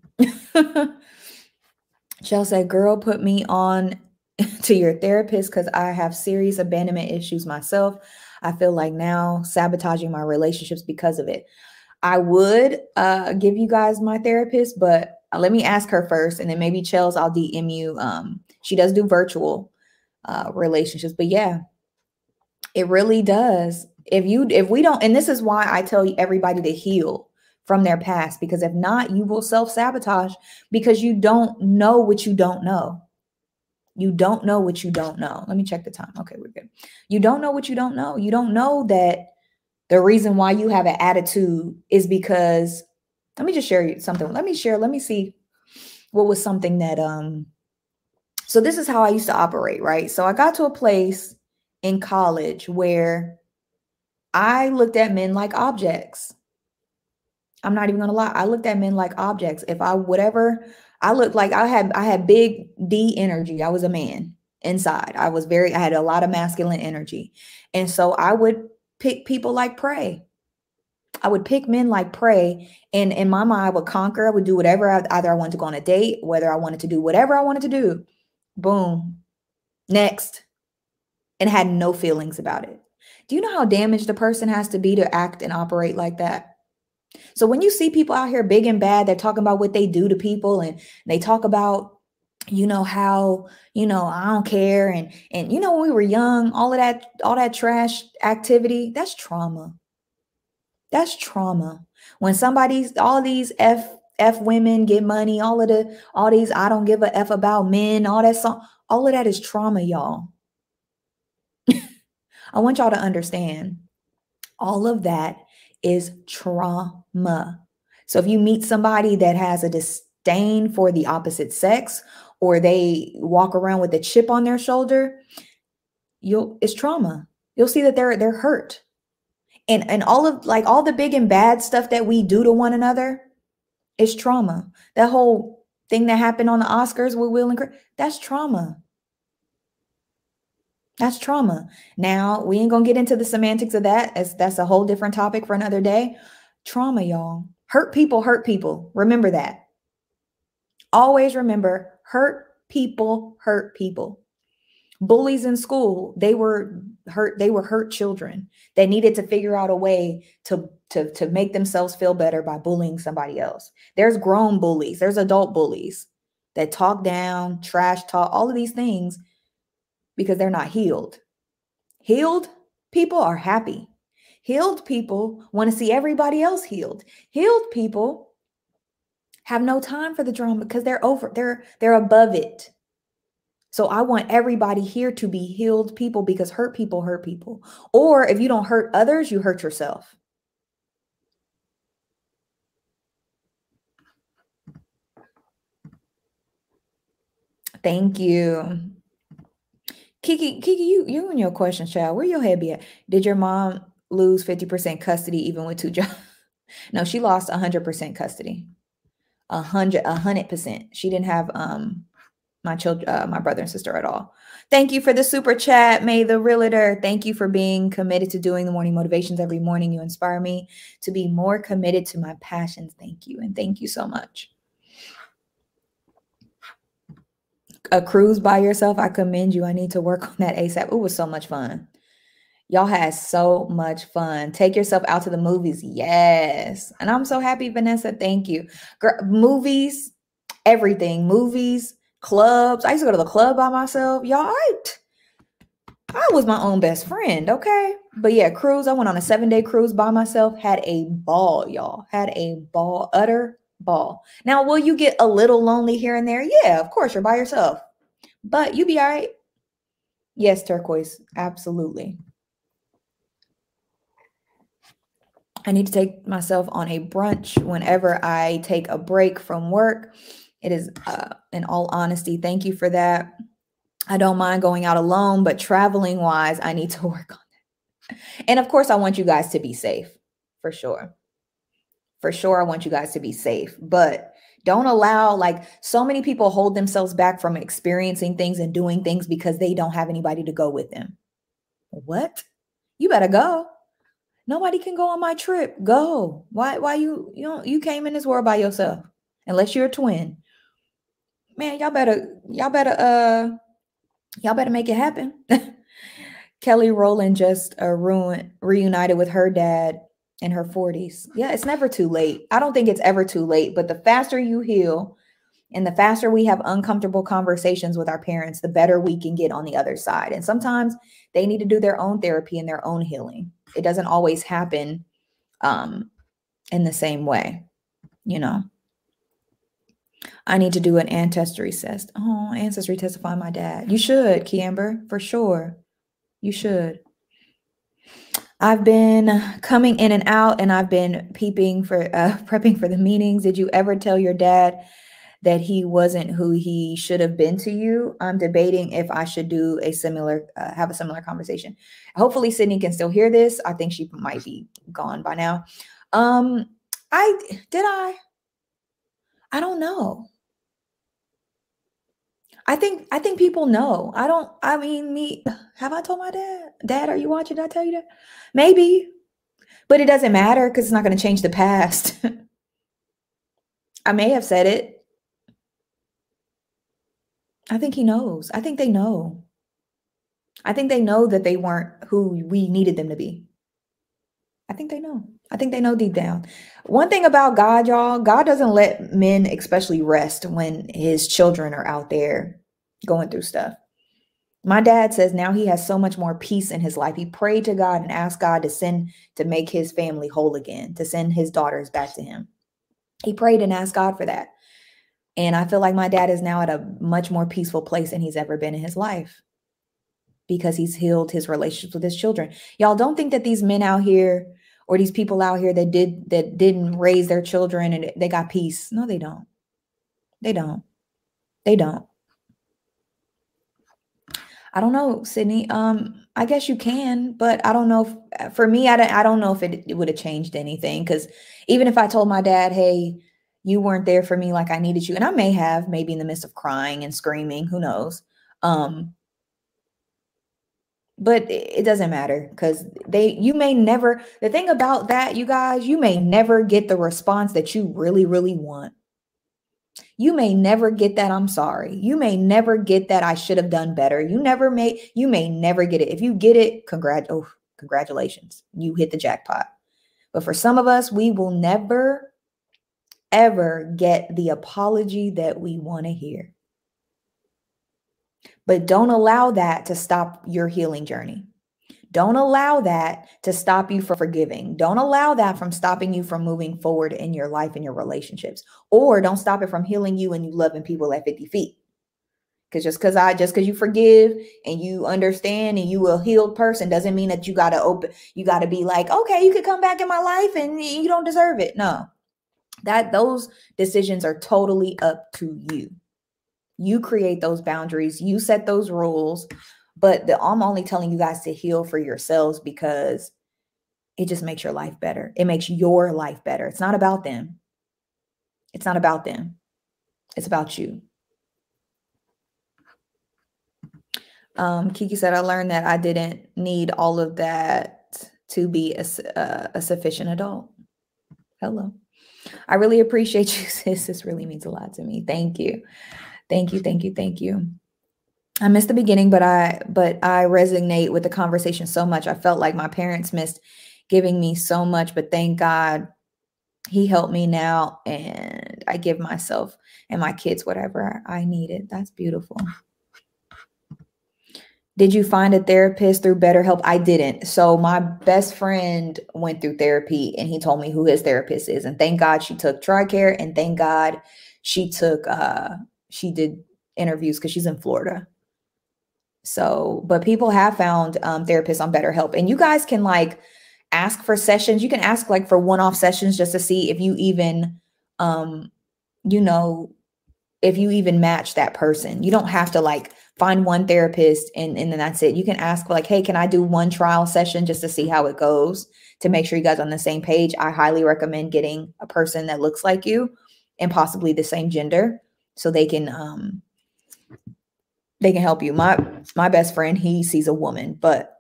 Shell said, girl, put me on to your therapist because I have serious abandonment issues myself. I feel like now sabotaging my relationships because of it. I would give you guys my therapist, but let me ask her first, and then maybe Chels, I'll DM you. She does do virtual relationships, but yeah, it really does. If we don't, and this is why I tell everybody to heal from their past, because if not, you will self-sabotage because you don't know what you don't know. You don't know what you don't know. Let me check the time. Okay, we're good. You don't know what you don't know. You don't know that the reason why you have an attitude is because, let me just share you something. Let me see what was something that, so this is how I used to operate, right? So I got to a place in college where I looked at men like objects. I'm not even gonna lie. I looked at men like objects. If I looked like I had big D energy. I was a man inside. I had a lot of masculine energy. And so I would pick people like prey. I would pick men like prey. And in my mind, I would conquer. I would do whatever. Either I wanted to go on a date, whether I wanted to do whatever I wanted to do. Boom. Next. And had no feelings about it. Do you know how damaged a person has to be to act and operate like that? So when you see people out here big and bad, they're talking about what they do to people, and they talk about, how, I don't care. And when we were young, all that trash activity, that's trauma. That's trauma. When all these F women get money, all these, I don't give a F about men, all of that is trauma, y'all. I want y'all to understand all of that is trauma. So if you meet somebody that has a disdain for the opposite sex, or they walk around with a chip on their shoulder, it's trauma. You'll see that they're hurt. And all the big and bad stuff that we do to one another is trauma. That whole thing that happened on the Oscars with Will and Chris, that's trauma. That's trauma. Now, we ain't gonna get into the semantics of that, as that's a whole different topic for another day. Trauma, y'all. Hurt people hurt people. Remember that. Always remember, hurt people hurt people. Bullies in school, they were hurt children that needed to figure out a way to make themselves feel better by bullying somebody else. There's grown bullies, there's adult bullies that talk down, trash talk, all of these things because they're not healed. Healed people are happy. Healed people want to see everybody else healed. Healed people have no time for the drama because they're above it. So I want everybody here to be healed people because hurt people hurt people. Or if you don't hurt others, you hurt yourself. Thank you. Kiki, you and your question, child. Where your head be at? Did your mom lose 50% custody even with 2 jobs? No, she lost 100% custody. 100%. She didn't have my children, my brother and sister at all. Thank you for the super chat, May the Realtor. Thank you for being committed to doing the morning motivations every morning. You inspire me to be more committed to my passions. Thank you. And thank you so much. A cruise by yourself, I commend you. I need to work on that ASAP. It was so much fun. Y'all had so much fun. Take yourself out to the movies. Yes. And I'm so happy, Vanessa. Thank you. Movies, everything. Movies, clubs. I used to go to the club by myself. Y'all, I was my own best friend, okay? But yeah, cruise. I went on a 7-day cruise by myself. Had a ball, y'all. Had a ball, utter ball. Now, will you get a little lonely here and there? Yeah, of course, you're by yourself. But you be all right. Yes, Turquoise. Absolutely. I need to take myself on a brunch whenever I take a break from work. It is, in all honesty, thank you for that. I don't mind going out alone, but traveling wise, I need to work on that. And of course, I want you guys to be safe, for sure. For sure, I want you guys to be safe, but don't allow, like, so many people hold themselves back from experiencing things and doing things because they don't have anybody to go with them. What? You better go. Nobody can go on my trip. Go. Why you came in this world by yourself? Unless you're a twin. Man, y'all better make it happen. Kelly Rowland just reunited with her dad in her 40s. Yeah, it's never too late. I don't think it's ever too late, but the faster you heal and the faster we have uncomfortable conversations with our parents, the better we can get on the other side. And sometimes they need to do their own therapy and their own healing. It doesn't always happen in the same way, you know. I need to do an ancestry test. Oh, ancestry test to find my dad. You should, Kiamber, for sure. You should. I've been coming in and out, and I've been prepping for the meetings. Did you ever tell your dad that he wasn't who he should have been to you? I'm debating if I should do have a similar conversation. Hopefully Sydney can still hear this. I think she might be gone by now. I don't know. I think people know. Have I told my dad? Dad, are you watching? Did I tell you that? Maybe, but it doesn't matter because it's not going to change the past. I may have said it. I think he knows. I think they know. I think they know that they weren't who we needed them to be. I think they know. I think they know deep down. One thing about God, y'all, God doesn't let men especially rest when his children are out there going through stuff. My dad says now he has so much more peace in his life. He prayed to God and asked God to make his family whole again, to send his daughters back to him. He prayed and asked God for that. And I feel like my dad is now at a much more peaceful place than he's ever been in his life because he's healed his relationships with his children. Y'all don't think that these men out here or these people out here that didn't raise their children and they got peace. No, they don't. They don't. They don't. I don't know, Sydney. I guess you can, but I don't know. For me, I don't know if it would have changed anything. Because even if I told my dad, hey, you weren't there for me like I needed you. And I may have, maybe in the midst of crying and screaming, who knows? But it doesn't matter because you may never, the thing about that, you guys, you may never get the response that you really, really want. You may never get that I'm sorry. You may never get that I should have done better. You may never get it. If you get it, congratulations. You hit the jackpot. But for some of us, we will never ever get the apology that we want to hear. But don't allow that to stop your healing journey. Don't allow that to stop you from forgiving. Don't allow that from stopping you from moving forward in your life and your relationships. Or don't stop it from healing you and you loving people at 50 feet. Because just because you forgive and you understand and you a healed person doesn't mean that you gotta be like, okay, you could come back in my life and you don't deserve it. No. Those decisions are totally up to you. You create those boundaries, you set those rules, but I'm only telling you guys to heal for yourselves because it just makes your life better. It makes your life better. It's not about them. It's not about them. It's about you. Kiki said, I learned that I didn't need all of that to be a sufficient adult. Hello. I really appreciate you, sis. This really means a lot to me. Thank you. Thank you. Thank you. Thank you. I missed the beginning, but I resonate with the conversation so much. I felt like my parents missed giving me so much, but thank God he helped me now. And I give myself and my kids whatever I needed. That's beautiful. Did you find a therapist through BetterHelp? I didn't. So my best friend went through therapy and he told me who his therapist is. And thank God she took TRICARE, and thank God she did interviews because she's in Florida. So, but people have found therapists on BetterHelp, and you guys can like ask for sessions. You can ask like for one-off sessions just to see if you even, if you even match that person. You don't have to like find one therapist and then that's it. You can ask like, hey, can I do one trial session just to see how it goes, to make sure you guys are on the same page? I highly recommend getting a person that looks like you and possibly the same gender so they can help you. My best friend, he sees a woman, but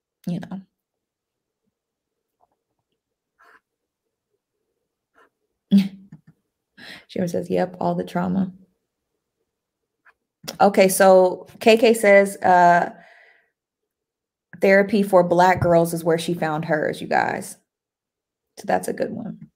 She says, yep, all the trauma. Okay, so KK says therapy for Black girls is where she found hers, you guys. So that's a good one.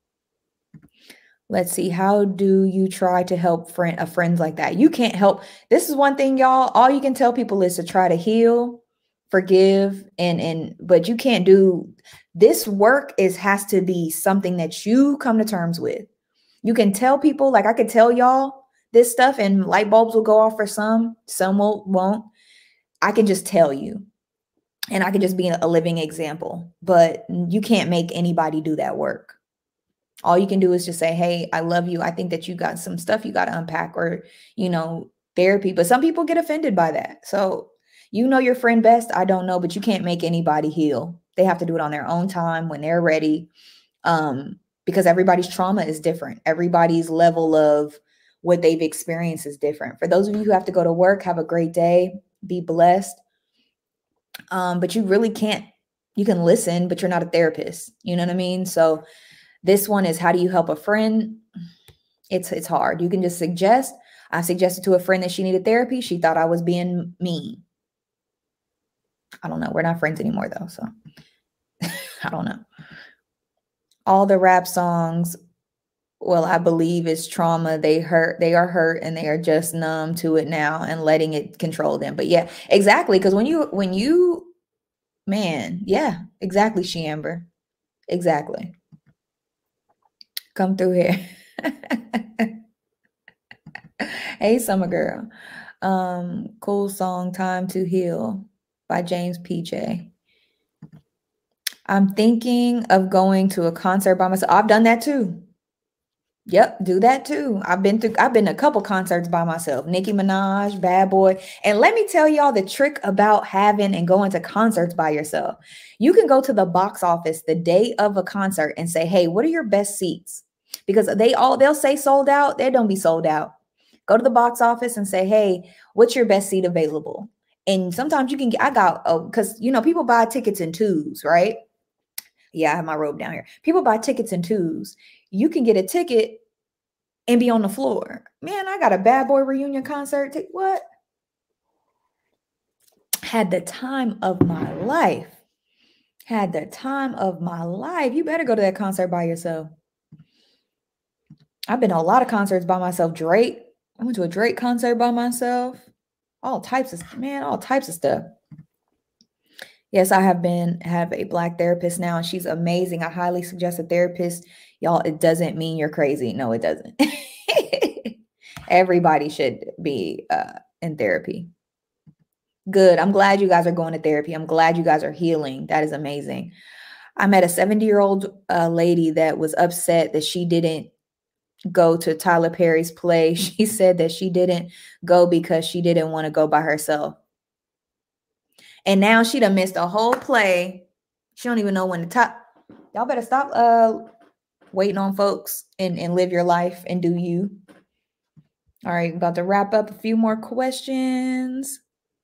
Let's see. How do you try to help friends like that? You can't help. This is one thing, y'all. All you can tell people is to try to heal, forgive, but you can't do this work. Has to be something that you come to terms with. You can tell people, like I could tell y'all this stuff and light bulbs will go off for some won't. I can just tell you and I can just be a living example, but you can't make anybody do that work. All you can do is just say, hey, I love you. I think that you got some stuff you got to unpack, or, therapy. But some people get offended by that. So your friend best. I don't know, but you can't make anybody heal. They have to do it on their own time when they're ready. Because everybody's trauma is different. Everybody's level of what they've experienced is different. For those of you who have to go to work, have a great day, be blessed. But you really can't, you can listen, but you're not a therapist. You know what I mean? So this one is, how do you help a friend? It's hard. You can just suggest. I suggested to a friend that she needed therapy. She thought I was being mean. I don't know. We're not friends anymore though. So I don't know. All the rap songs, well, I believe it's trauma. They are hurt and they are just numb to it now and letting it control them. But yeah, exactly. Because when you, man, yeah, exactly, She-Amber. Exactly. Come through here. Hey, Summer Girl. Cool song, Time to Heal by James PJ. I'm thinking of going to a concert by myself. I've done that too. Yep, do that too. I've been to a couple concerts by myself. Nicki Minaj, Bad Boy. And let me tell y'all the trick about having and going to concerts by yourself. You can go to the box office the day of a concert and say, hey, what are your best seats? Because they'll say sold out. They don't be sold out. Go to the box office and say, hey, what's your best seat available? And sometimes you can get, because people buy tickets in twos, right? Yeah, I have my robe down here. People buy tickets in twos. You can get a ticket and be on the floor. Man, I got a Bad Boy reunion concert. What? Had the time of my life. Had the time of my life. You better go to that concert by yourself. I've been to a lot of concerts by myself. Drake. I went to a Drake concert by myself. All types of stuff. Yes, I have a Black therapist now, and she's amazing. I highly suggest a therapist. Y'all, it doesn't mean you're crazy. No, it doesn't. Everybody should be in therapy. Good. I'm glad you guys are going to therapy. I'm glad you guys are healing. That is amazing. I met a 70-year-old lady that was upset that she didn't go to Tyler Perry's play. She said that she didn't go because she didn't want to go by herself. And now she done missed a whole play. She don't even know when to top. Y'all better stop waiting on folks and live your life and do you. All right, about to wrap up. A few more questions.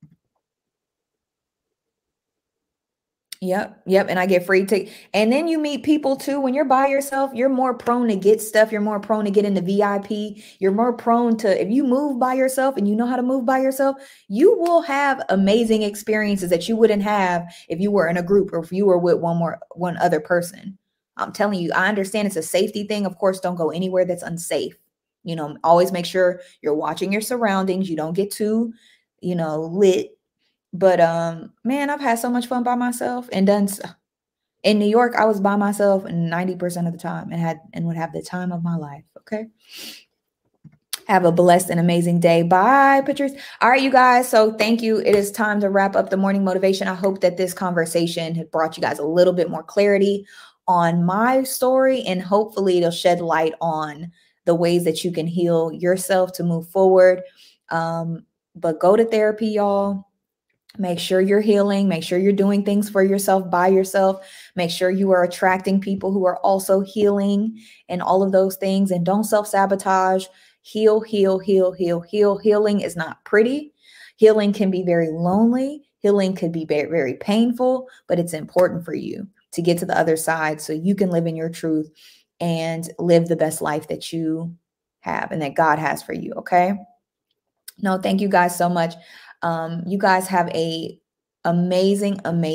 Yep. And I get free tickets. And then you meet people too. When you're by yourself, you're more prone to get stuff. You're more prone to get into VIP. You're more prone to, if you move by yourself and you know how to move by yourself, you will have amazing experiences that you wouldn't have if you were in a group or if you were with one other person. I'm telling you, I understand it's a safety thing. Of course, don't go anywhere that's unsafe. Always make sure you're watching your surroundings. You don't get too, lit. But man, I've had so much fun by myself and in New York, I was by myself 90% of the time and would have the time of my life. Okay. Have a blessed and amazing day. Bye, Patrice. All right, you guys. So thank you. It is time to wrap up the morning motivation. I hope that this conversation had brought you guys a little bit more clarity on my story, and hopefully it'll shed light on the ways that you can heal yourself to move forward. But go to therapy, y'all. Make sure you're healing. Make sure you're doing things for yourself, by yourself. Make sure you are attracting people who are also healing and all of those things. And don't self-sabotage. Heal. Healing is not pretty. Healing can be very lonely. Healing could be very, very painful, but it's important for you to get to the other side so you can live in your truth and live the best life that you have and that God has for you. Okay. No, thank you guys so much. You guys have a amazing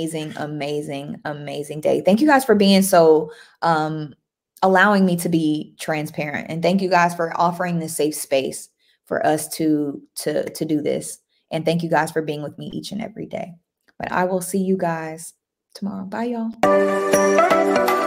day. Thank you guys for being so allowing me to be transparent, and thank you guys for offering this safe space for us to do this. And thank you guys for being with me each and every day. But I will see you guys tomorrow. Bye, y'all.